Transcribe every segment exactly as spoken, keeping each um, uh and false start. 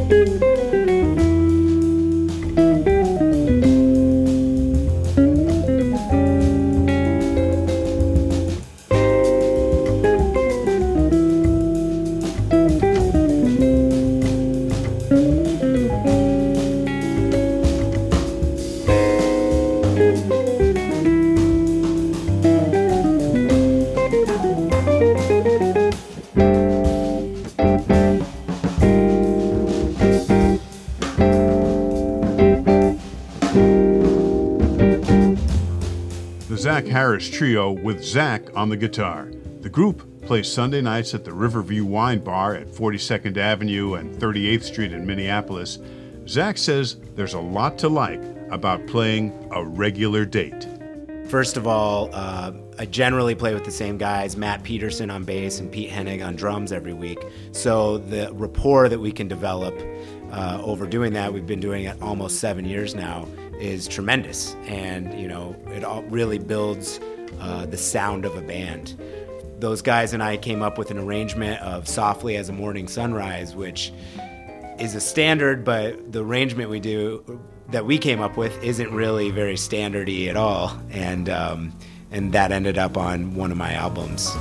Zach Harris Trio with Zach on the guitar. The group plays Sunday nights at the Riverview Wine Bar at forty-second Avenue and thirty-eighth Street in Minneapolis. Zach says there's a lot to like about playing a regular date. First of all, uh, I generally play with the same guys, Matt Peterson on bass and Pete Hennig on drums every week. So the rapport that we can develop uh, over doing that, we've been doing it almost seven years now, is tremendous. And, you know, it all really builds uh, the sound of a band. Those guys and I came up with an arrangement of Softly as a Morning Sunrise, which is a standard, but the arrangement we do, that we came up with, isn't really very standard-y at all. And, um, and that ended up on one of my albums.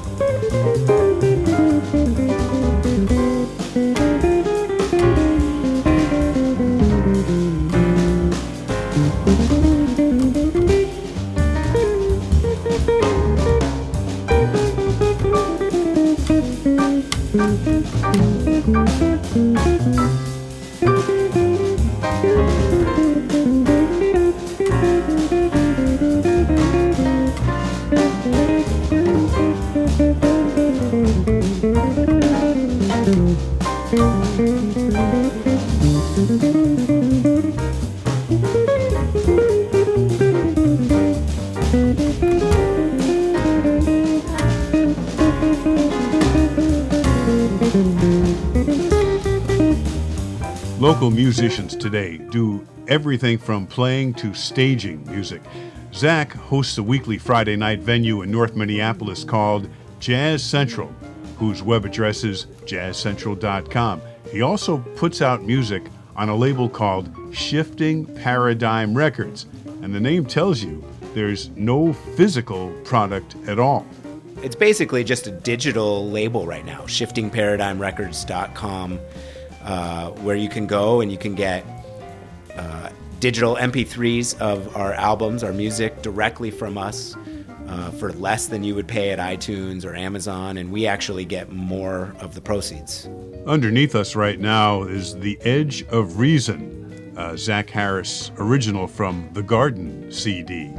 Local musicians today do everything from playing to staging music. Zach hosts a weekly Friday night venue in North Minneapolis called Jazz Central, whose web address is jazz central dot com. He also puts out music on a label called Shifting Paradigm Records, and the name tells you there's no physical product at all. It's basically just a digital label right now, shifting paradigm records dot com. Uh, where you can go and you can get uh, digital M P threes of our albums, our music, directly from us uh, for less than you would pay at iTunes or Amazon, and we actually get more of the proceeds. Underneath us right now is The Edge of Reason, uh, Zach Harris original from The Garden C D.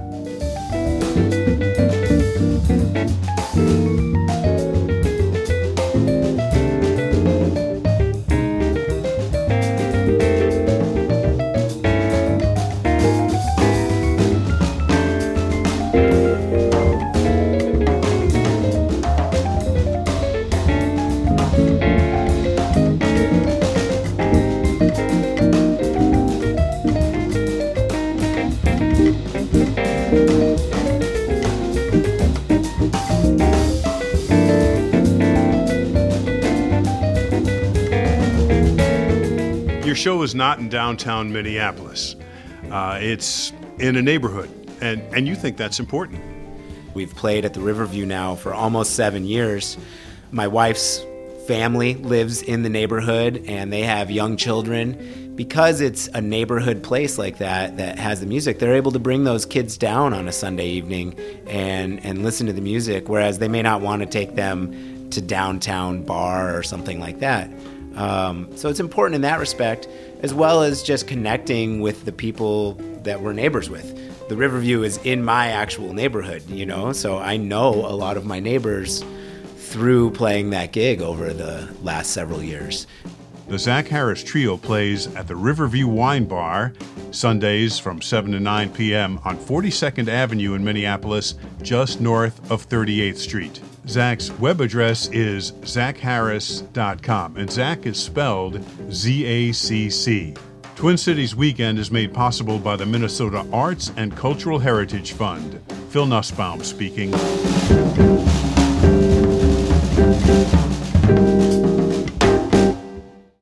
Your show is not in downtown Minneapolis. Uh, it's in a neighborhood, and, and you think that's important. We've played at the Riverview now for almost seven years. My wife's family lives in the neighborhood, and they have young children. Because it's a neighborhood place like that that has the music, they're able to bring those kids down on a Sunday evening and, and listen to the music, whereas they may not want to take them to downtown bar or something like that. Um, so it's important in that respect, as well as just connecting with the people that we're neighbors with. The Riverview is in my actual neighborhood, you know, so I know a lot of my neighbors through playing that gig over the last several years. The Zach Harris Trio plays at the Riverview Wine Bar Sundays from seven to nine p.m. on forty-second Avenue in Minneapolis, just north of thirty-eighth Street. Zach's web address is zach harris dot com, and Zach is spelled Z A C C. Twin Cities Weekend is made possible by the Minnesota Arts and Cultural Heritage Fund. Phil Nussbaum speaking.